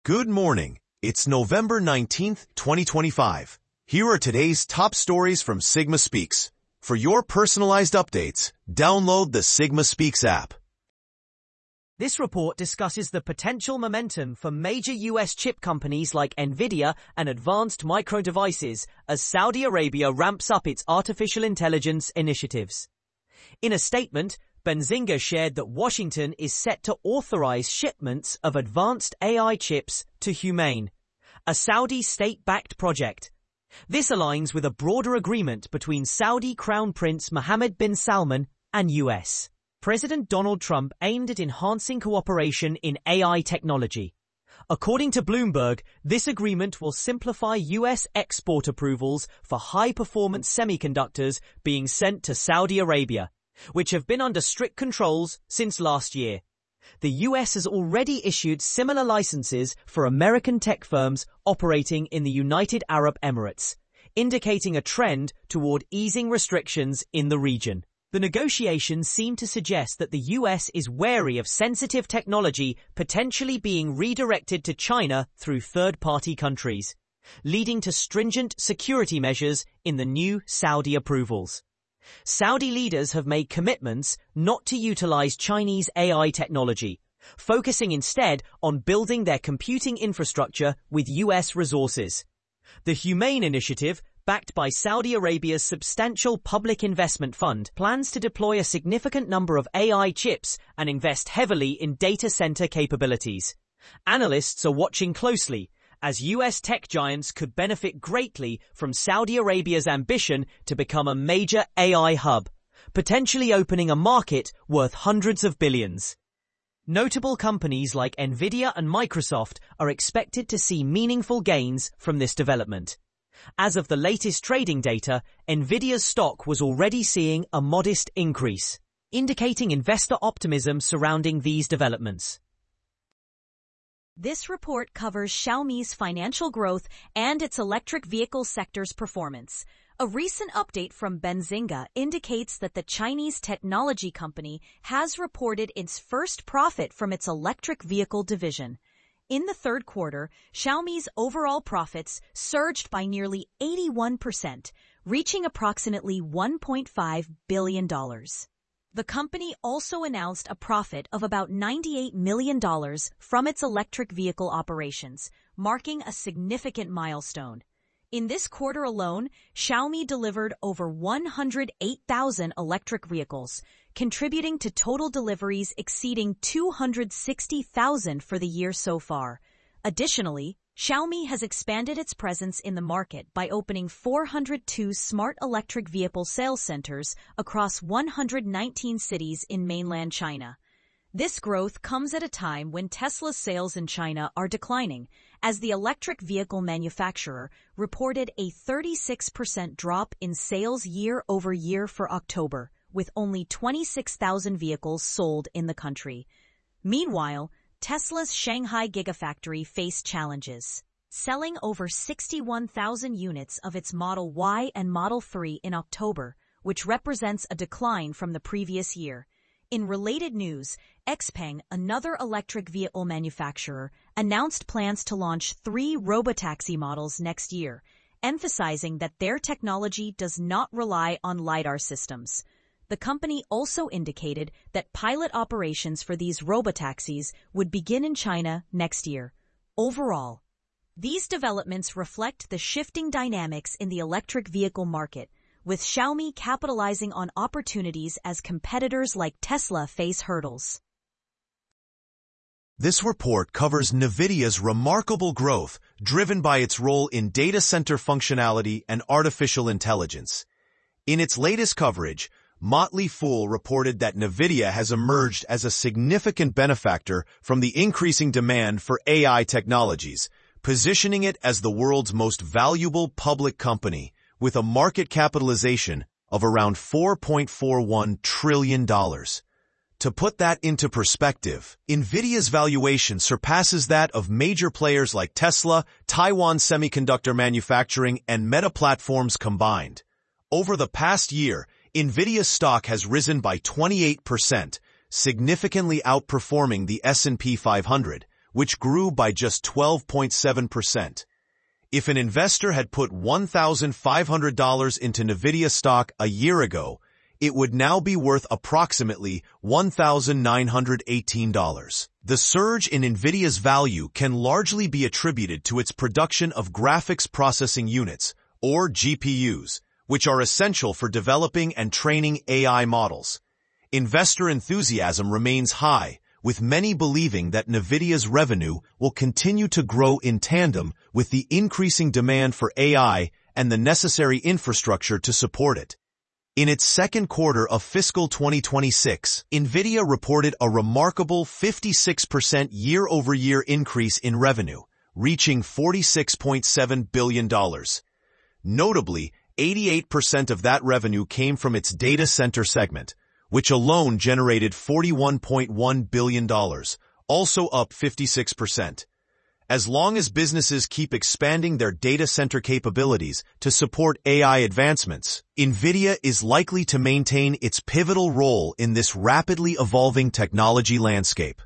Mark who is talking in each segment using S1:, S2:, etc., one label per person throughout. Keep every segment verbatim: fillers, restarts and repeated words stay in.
S1: Good morning. It's November nineteenth, twenty twenty-five. Here are today's top stories from Sigma Speaks. For your personalized updates, download the Sigma Speaks app.
S2: This report discusses the potential momentum for major U S chip companies like Nvidia and Advanced Micro Devices as Saudi Arabia ramps up its artificial intelligence initiatives. In a statement, Benzinga shared that Washington is set to authorize shipments of advanced A I chips to HUMAIN, a Saudi state-backed project. This aligns with a broader agreement between Saudi Crown Prince Mohammed bin Salman and U S President Donald Trump aimed at enhancing cooperation in A I technology. According to Bloomberg, this agreement will simplify U S export approvals for high-performance semiconductors being sent to Saudi Arabia, which have been under strict controls since last year. The U S has already issued similar licenses for American tech firms operating in the United Arab Emirates, indicating a trend toward easing restrictions in the region. The negotiations seem to suggest that the U S is wary of sensitive technology potentially being redirected to China through third-party countries, leading to stringent security measures in the new Saudi approvals. Saudi leaders have made commitments not to utilize Chinese A I technology, focusing instead on building their computing infrastructure with U S resources. The HUMAIN initiative, backed by Saudi Arabia's substantial public investment fund, plans to deploy a significant number of A I chips and invest heavily in data center capabilities. Analysts are watching closely, as U S tech giants could benefit greatly from Saudi Arabia's ambition to become a major A I hub, potentially opening a market worth hundreds of billions. Notable companies like Nvidia and Microsoft are expected to see meaningful gains from this development. As of the latest trading data, Nvidia's stock was already seeing a modest increase, indicating investor optimism surrounding these developments.
S3: This report covers Xiaomi's financial growth and its electric vehicle sector's performance. A recent update from Benzinga indicates that the Chinese technology company has reported its first profit from its electric vehicle division. In the third quarter, Xiaomi's overall profits surged by nearly eighty-one percent, reaching approximately one point five billion dollars. The company also announced a profit of about ninety-eight million dollars from its electric vehicle operations, marking a significant milestone. In this quarter alone, Xiaomi delivered over one hundred eight thousand electric vehicles, contributing to total deliveries exceeding two hundred sixty thousand for the year so far. Additionally, Xiaomi has expanded its presence in the market by opening four hundred two smart electric vehicle sales centers across one hundred nineteen cities in mainland China. This growth comes at a time when Tesla's sales in China are declining, as the electric vehicle manufacturer reported a thirty-six percent drop in sales year over year for October, with only twenty-six thousand vehicles sold in the country. Meanwhile, Tesla's Shanghai Gigafactory faced challenges, selling over sixty-one thousand units of its Model Y and Model three in October, which represents a decline from the previous year. In related news, Xpeng, another electric vehicle manufacturer, announced plans to launch three robotaxi models next year, emphasizing that their technology does not rely on LiDAR systems. The company also indicated that pilot operations for these robotaxis would begin in China next year. Overall, these developments reflect the shifting dynamics in the electric vehicle market, with Xiaomi capitalizing on opportunities as competitors like Tesla face hurdles.
S1: This report covers NVIDIA's remarkable growth, driven by its role in data center functionality and artificial intelligence. In its latest coverage, Motley Fool reported that NVIDIA has emerged as a significant benefactor from the increasing demand for A I technologies, positioning it as the world's most valuable public company, with a market capitalization of around four point four one trillion dollars. To put that into perspective, NVIDIA's valuation surpasses that of major players like Tesla, Taiwan Semiconductor Manufacturing, and Meta Platforms combined. Over the past year, NVIDIA's stock has risen by twenty-eight percent, significantly outperforming the S and P five hundred, which grew by just twelve point seven percent. If an investor had put one thousand five hundred dollars into NVIDIA stock a year ago, it would now be worth approximately one thousand nine hundred eighteen dollars. The surge in NVIDIA's value can largely be attributed to its production of graphics processing units, or G P Us, which are essential for developing and training A I models. Investor enthusiasm remains high, with many believing that NVIDIA's revenue will continue to grow in tandem with the increasing demand for A I and the necessary infrastructure to support it. In its second quarter of fiscal twenty twenty-six, NVIDIA reported a remarkable fifty-six percent year-over-year increase in revenue, reaching forty-six point seven billion dollars. Notably, eighty-eight percent of that revenue came from its data center segment, which alone generated forty-one point one billion dollars, also up fifty-six percent. As long as businesses keep expanding their data center capabilities to support A I advancements, NVIDIA is likely to maintain its pivotal role in this rapidly evolving technology landscape.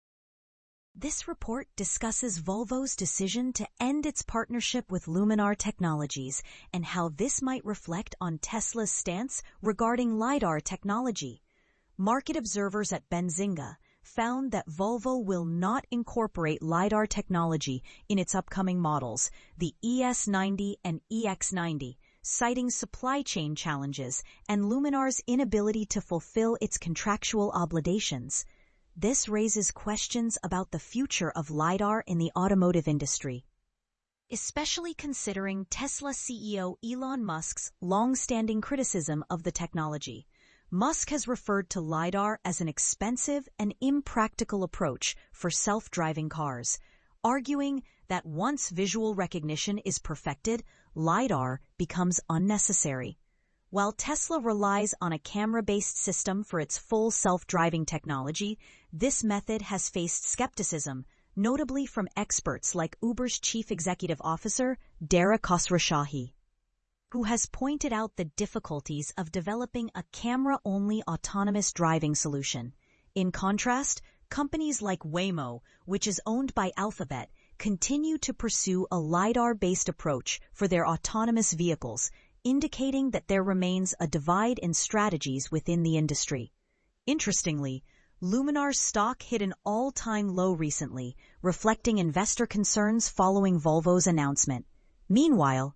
S3: This report discusses Volvo's decision to end its partnership with Luminar Technologies and how this might reflect on Tesla's stance regarding LiDAR technology. Market observers at Benzinga found that Volvo will not incorporate LiDAR technology in its upcoming models, the E S ninety and E X ninety, citing supply chain challenges and Luminar's inability to fulfill its contractual obligations. This raises questions about the future of LiDAR in the automotive industry, especially considering Tesla C E O Elon Musk's long-standing criticism of the technology. Musk has referred to LiDAR as an expensive and impractical approach for self-driving cars, arguing that once visual recognition is perfected, LiDAR becomes unnecessary. While Tesla relies on a camera-based system for its full self-driving technology, this method has faced skepticism, notably from experts like Uber's chief executive officer, Dara Khosrowshahi, who has pointed out the difficulties of developing a camera-only autonomous driving solution. In contrast, companies like Waymo, which is owned by Alphabet, continue to pursue a LiDAR-based approach for their autonomous vehicles, indicating that there remains a divide in strategies within the industry. Interestingly, Luminar's stock hit an all-time low recently, reflecting investor concerns following Volvo's announcement. Meanwhile,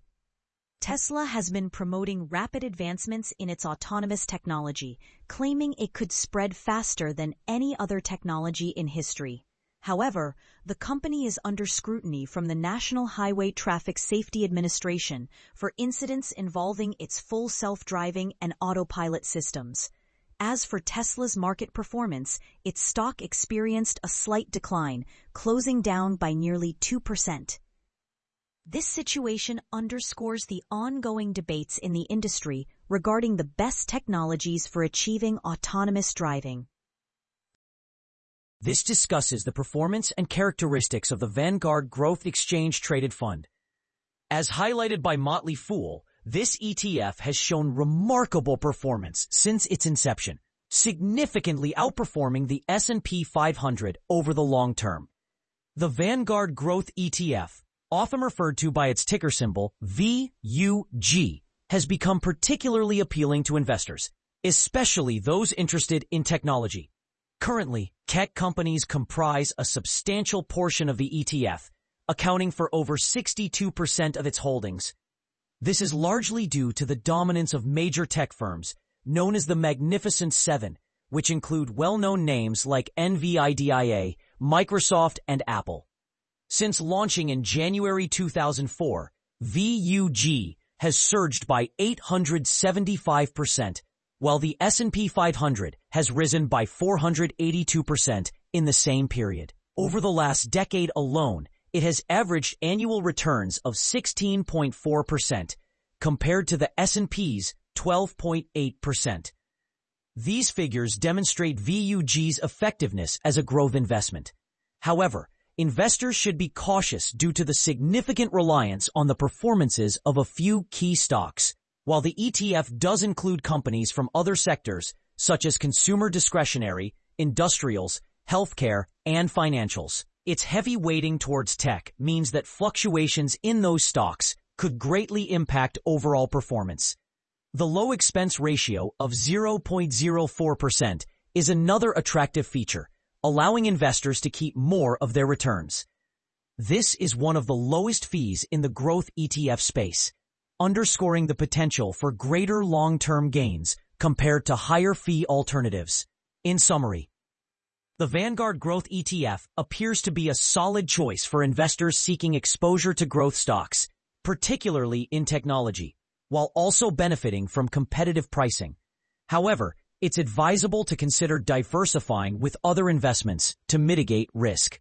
S3: Tesla has been promoting rapid advancements in its autonomous technology, claiming it could spread faster than any other technology in history. However, the company is under scrutiny from the National Highway Traffic Safety Administration for incidents involving its full self-driving and autopilot systems. As for Tesla's market performance, its stock experienced a slight decline, closing down by nearly two percent. This situation underscores the ongoing debates in the industry regarding the best technologies for achieving autonomous driving.
S2: This discusses the performance and characteristics of the Vanguard Growth Exchange Traded Fund. As highlighted by Motley Fool, this E T F has shown remarkable performance since its inception, significantly outperforming the S and P five hundred over the long term. The Vanguard Growth E T F, often referred to by its ticker symbol V U G, has become particularly appealing to investors, especially those interested in technology. Currently, tech companies comprise a substantial portion of the E T F, accounting for over sixty-two percent of its holdings. This is largely due to the dominance of major tech firms, known as the Magnificent Seven, which include well-known names like NVIDIA, Microsoft, and Apple. Since launching in January two thousand four, V U G has surged by eight hundred seventy-five percent, while the S and P five hundred has risen by four hundred eighty-two percent in the same period. Over the last decade alone, it has averaged annual returns of sixteen point four percent, compared to the S and P's twelve point eight percent. These figures demonstrate V U G's effectiveness as a growth investment. However, investors should be cautious due to the significant reliance on the performances of a few key stocks. While the E T F does include companies from other sectors, such as consumer discretionary, industrials, healthcare, and financials, Its heavy weighting towards tech means that fluctuations in those stocks could greatly impact overall performance. The low expense ratio of zero point zero four percent is another attractive feature, allowing investors to keep more of their returns. This is one of the lowest fees in the growth E T F space, underscoring the potential for greater long-term gains compared to higher fee alternatives. In summary, the Vanguard Growth E T F appears to be a solid choice for investors seeking exposure to growth stocks, particularly in technology, while also benefiting from competitive pricing. However, it's advisable to consider diversifying with other investments to mitigate risk.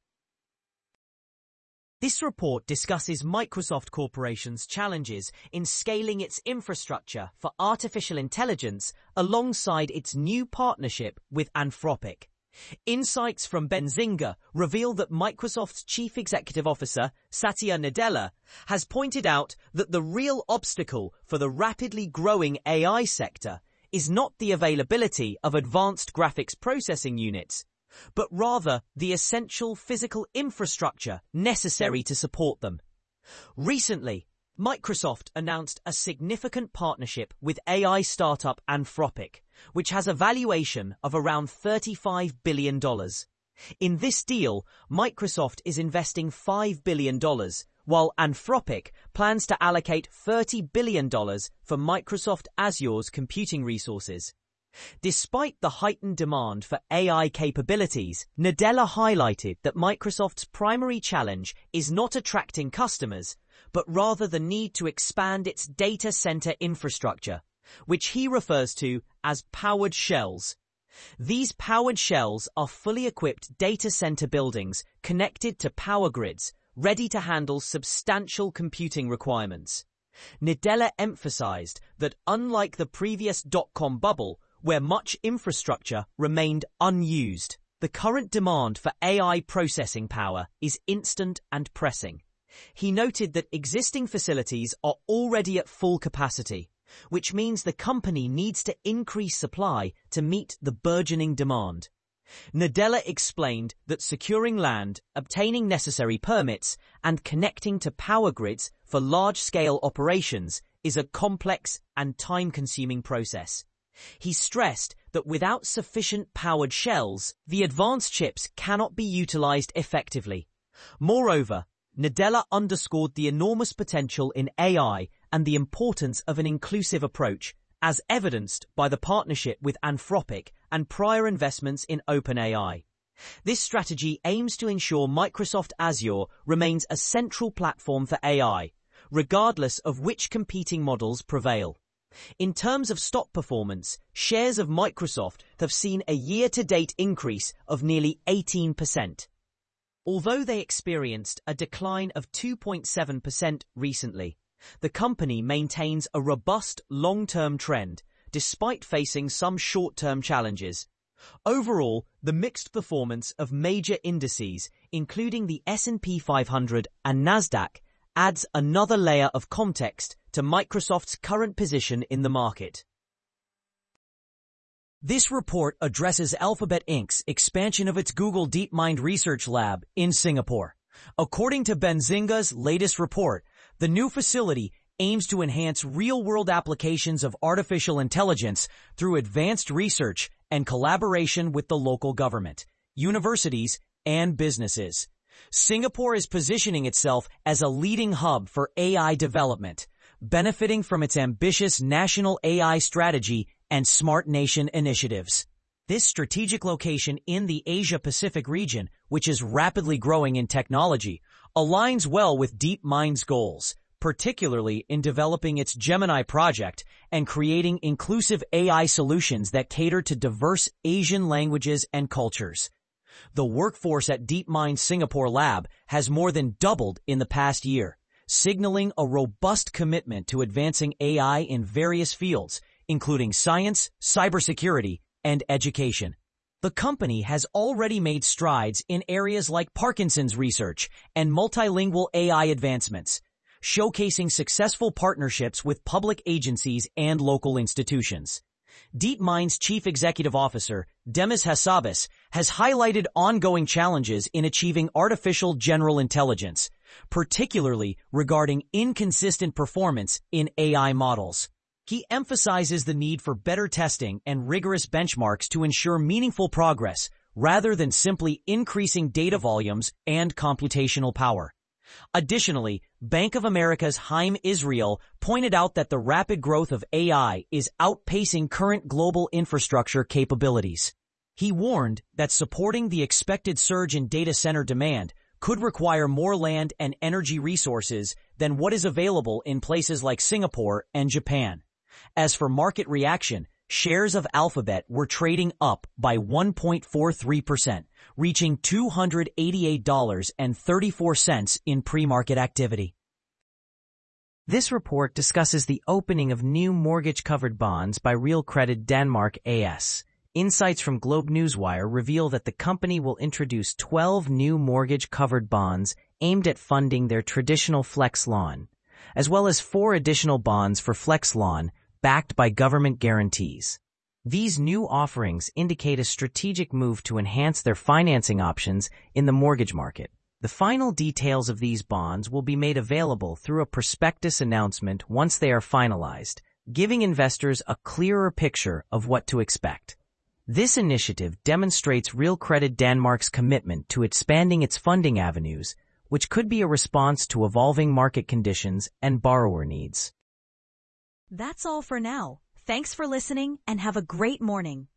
S2: This report discusses Microsoft Corporation's challenges in scaling its infrastructure for artificial intelligence alongside its new partnership with Anthropic. Insights from Benzinga reveal that Microsoft's Chief Executive Officer, Satya Nadella, has pointed out that the real obstacle for the rapidly growing A I sector is not the availability of advanced graphics processing units, but rather the essential physical infrastructure necessary to support them. Recently, Microsoft announced a significant partnership with A I startup Anthropic, which has a valuation of around thirty-five billion dollars. In this deal, Microsoft is investing five billion dollars, while Anthropic plans to allocate thirty billion dollars for Microsoft Azure's computing resources. Despite the heightened demand for A I capabilities, Nadella highlighted that Microsoft's primary challenge is not attracting customers, but rather the need to expand its data center infrastructure, which he refers to as powered shells. These powered shells are fully equipped data center buildings connected to power grids, ready to handle substantial computing requirements. Nadella emphasized that unlike the previous dot-com bubble, where much infrastructure remained unused, the current demand for A I processing power is instant and pressing. He noted that existing facilities are already at full capacity, which means the company needs to increase supply to meet the burgeoning demand. Nadella explained that securing land, obtaining necessary permits, and connecting to power grids for large-scale operations is a complex and time-consuming process. He stressed that without sufficient powered shells, the advanced chips cannot be utilized effectively. Moreover, Nadella underscored the enormous potential in A I and the importance of an inclusive approach, as evidenced by the partnership with Anthropic and prior investments in OpenAI. This strategy aims to ensure Microsoft Azure remains a central platform for A I, regardless of which competing models prevail. In terms of stock performance, shares of Microsoft have seen a year-to-date increase of nearly eighteen percent. Although they experienced a decline of two point seven percent recently, the company maintains a robust long-term trend, despite facing some short-term challenges. Overall, the mixed performance of major indices, including the S and P five hundred and Nasdaq, adds another layer of context to Microsoft's current position in the market. This report addresses Alphabet Incorporated's expansion of its Google DeepMind research lab in Singapore. According to Benzinga's latest report, the new facility aims to enhance real-world applications of artificial intelligence through advanced research and collaboration with the local government, universities, and businesses. Singapore is positioning itself as a leading hub for A I development, benefiting from its ambitious national A I strategy and Smart Nation initiatives. This strategic location in the Asia-Pacific region, which is rapidly growing in technology, aligns well with DeepMind's goals, particularly in developing its Gemini project and creating inclusive A I solutions that cater to diverse Asian languages and cultures. The workforce at DeepMind's Singapore lab has more than doubled in the past year, signaling a robust commitment to advancing A I in various fields, including science, cybersecurity, and education. The company has already made strides in areas like Parkinson's research and multilingual A I advancements, showcasing successful partnerships with public agencies and local institutions. DeepMind's chief executive officer, Demis Hassabis, has highlighted ongoing challenges in achieving artificial general intelligence, particularly regarding inconsistent performance in A I models. He emphasizes the need for better testing and rigorous benchmarks to ensure meaningful progress, rather than simply increasing data volumes and computational power. Additionally, Bank of America's Chaim Israel pointed out that the rapid growth of A I is outpacing current global infrastructure capabilities. He warned that supporting the expected surge in data center demand could require more land and energy resources than what is available in places like Singapore and Japan. As for market reaction, shares of Alphabet were trading up by one point four three percent, reaching two hundred eighty-eight dollars and thirty-four cents in pre-market activity. This report discusses the opening of new mortgage-covered bonds by Real Credit Denmark A S. Insights from Globe Newswire reveal that the company will introduce twelve new mortgage-covered bonds aimed at funding their traditional flex loan, as well as four additional bonds for flex loan backed by government guarantees. These new offerings indicate a strategic move to enhance their financing options in the mortgage market. The final details of these bonds will be made available through a prospectus announcement once they are finalized, giving investors a clearer picture of what to expect. This initiative demonstrates Real Credit Denmark's commitment to expanding its funding avenues, which could be a response to evolving market conditions and borrower needs.
S3: That's all for now. Thanks for listening and have a great morning.